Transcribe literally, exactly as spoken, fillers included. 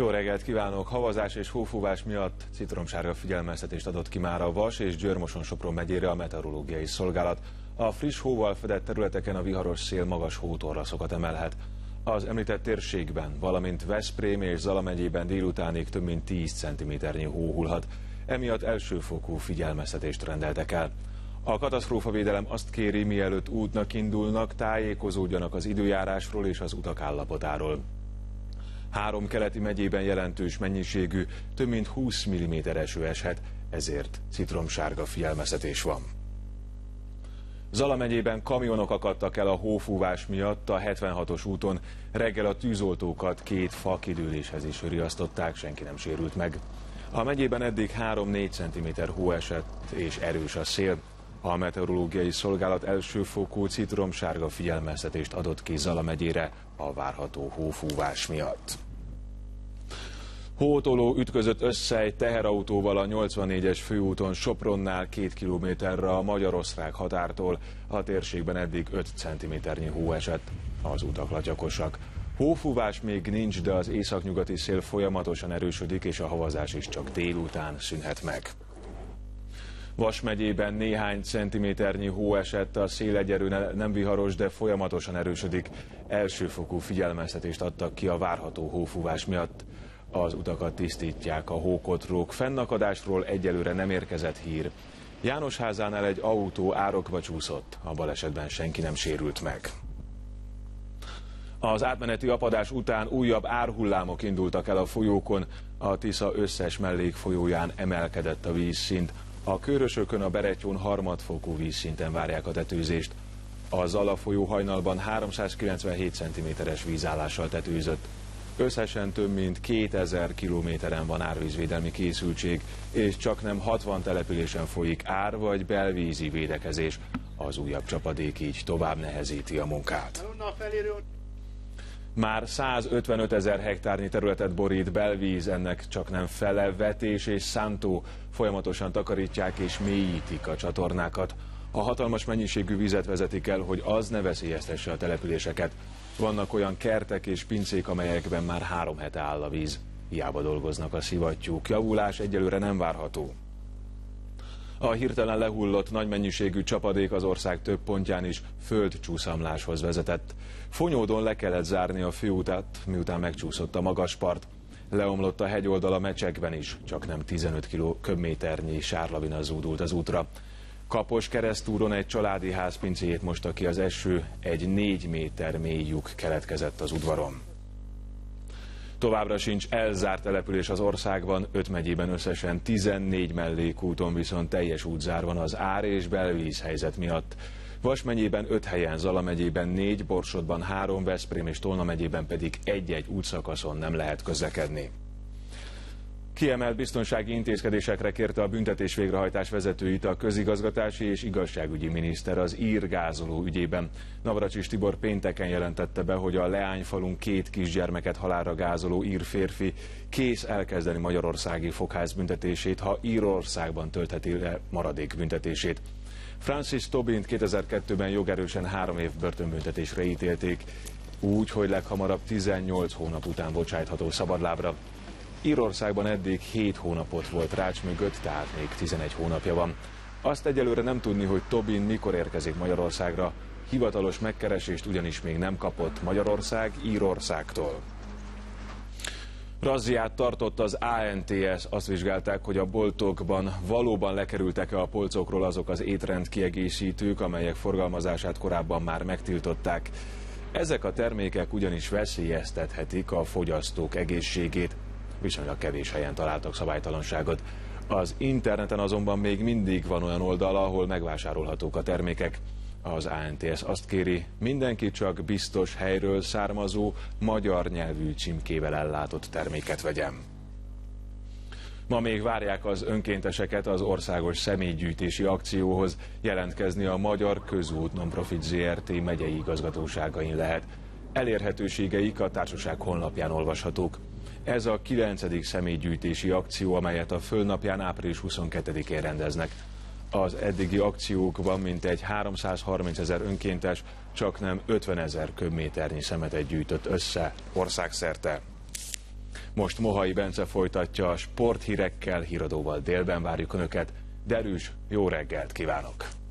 Jó reggelt kívánok! Havazás és hófúvás miatt citromsárga figyelmeztetést adott ki már a Vas és Győr-Moson-Sopron megyére a meteorológiai szolgálat. A friss hóval fedett területeken a viharos szél magas hótorlaszokat emelhet. Az említett térségben, valamint Veszprém és Zala megyében délutánig több mint tíz centiméternyi hó hullhat. Emiatt elsőfokú figyelmeztetést rendeltek el. A katasztrófavédelem azt kéri, mielőtt útnak indulnak, tájékozódjanak az időjárásról és az utak állapotáról. Három keleti megyében jelentős mennyiségű, több mint húsz milliméter eső eshet, ezért citromsárga figyelmeztetés van. Zala megyében kamionok akadtak el a hófúvás miatt a hetvenhatos úton. Reggel a tűzoltókat két fa kidőléshez is riasztották, senki nem sérült meg. A megyében eddig három-négy centiméter hó esett és erős a szél. A meteorológiai szolgálat elsőfokú citromsárga figyelmeztetést adott ki Zala megyére a várható hófúvás miatt. Hótoló ütközött össze egy teherautóval a nyolcvannégyes főúton Sopronnál két kilométerre a magyar-osztrák határtól. A térségben eddig öt centiméternyi hó esett, az utak latyakosak. Hófúvás még nincs, de az északnyugati szél folyamatosan erősödik, és a havazás is csak délután szűnhet meg. Vas megyében néhány centiméternyi hó esett, a szél egyelőre nem viharos, de folyamatosan erősödik. Elsőfokú figyelmeztetést adtak ki a várható hófúvás miatt. Az utakat tisztítják a hókotrók, fennakadásról egyelőre nem érkezett hír. Jánosházánál egy autó árokba csúszott, a balesetben senki nem sérült meg. Az átmeneti apadás után újabb árhullámok indultak el a folyókon, a Tisza összes mellékfolyóján emelkedett a vízszint. A Körösökön, a Berettyón harmadfokú vízszinten várják a tetőzést. A Zala folyó hajnalban háromszázkilencvenhét centiméteres vízállással tetőzött. Összesen több mint kétezer kilométeren van árvízvédelmi készültség, és csaknem hatvan településen folyik ár- vagy belvízi védekezés. Az újabb csapadék így tovább nehezíti a munkát. Már százötvenöt ezer hektárnyi területet borít belvíz, ennek csaknem fele Vetés és Szántó. Folyamatosan takarítják és mélyítik a csatornákat. A hatalmas mennyiségű vizet vezetik el, hogy az ne veszélyeztesse a településeket. Vannak olyan kertek és pincék, amelyekben már három hete áll a víz. Hiába dolgoznak a szivattyúk, javulás egyelőre nem várható. A hirtelen lehullott nagy mennyiségű csapadék az ország több pontján is földcsúszamláshoz vezetett. Fonyódon le kellett zárni a főutat, miután megcsúszott a magaspart. Leomlott a hegyoldal a Mecsekben is, csak nem tizenöt köbméternyi sárlavina zúdult az útra. Kapos keresztúron egy családi ház pincéjét mosta ki az eső, egy négy méter mély lyuk keletkezett az udvaron. Továbbra sincs elzárt település az országban, öt megyében összesen tizennégy mellékúton viszont teljes útzár van az ár- és belvíz helyzet miatt. Vas megyében öt helyen, Zala megyében négy, Borsodban három, Veszprém és Tolna megyében pedig egy-egy útszakaszon nem lehet közlekedni. Kiemelt biztonsági intézkedésekre kérte a büntetés végrehajtás vezetőit a közigazgatási és igazságügyi miniszter az ír gázoló ügyében. Navracsics Tibor pénteken jelentette be, hogy a Leányfalun két kisgyermeket halálra gázoló ír férfi kész elkezdeni magyarországi fogház büntetését, ha Írországban töltheti le maradék büntetését. Francis Tobint kétezer-kettőben jogerősen három év börtönbüntetésre ítélték, úgy, hogy leghamarabb tizennyolc hónap után bocsájtható szabadlábra. Írországban eddig hét hónapot volt rács mögött, tehát még tizenegy hónapja van. Azt egyelőre nem tudni, hogy Tobin mikor érkezik Magyarországra. Hivatalos megkeresést ugyanis még nem kapott Magyarország Írországtól. Razziát tartott az á en té es, azt vizsgálták, hogy a boltokban valóban lekerültek-e a polcokról azok az étrendkiegészítők, amelyek forgalmazását korábban már megtiltották. Ezek a termékek ugyanis veszélyeztethetik a fogyasztók egészségét. Viszonylag kevés helyen találtak szabálytalanságot. Az interneten azonban még mindig van olyan oldal, ahol megvásárolhatók a termékek. Az á en té es azt kéri, mindenki csak biztos helyről származó, magyar nyelvű címkével ellátott terméket vegyen. Ma még várják az önkénteseket az országos személygyűjtési akcióhoz. Jelentkezni a Magyar Közút Nonprofit zé er té megyei igazgatóságain lehet. Elérhetőségeik a társaság honlapján olvashatók. Ez a kilencedik személygyűjtési akció, amelyet a Földnapján április huszonkettedikén rendeznek. Az eddigi akciókban mintegy háromszázharminc ezer önkéntes csaknem ötven ezer köbméternyi szemetet gyűjtött össze országszerte. Most Mohai Bence folytatja a sporthírekkel, híradóval délben várjuk Önöket. Derűs, jó reggelt kívánok!